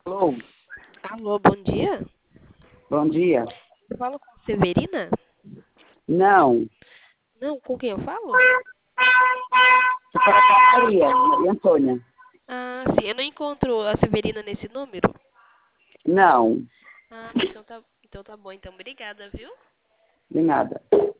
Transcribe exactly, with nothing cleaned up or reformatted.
Alô, Alô, bom dia. bom dia. Eu falo com Severina? Não, Não, com quem eu falo? você fala com a Maria, Maria Antônia. Ah, sim, eu não encontro a Severina nesse número. Não, Ah, então tá, então tá bom. Então, obrigada, viu? de nada.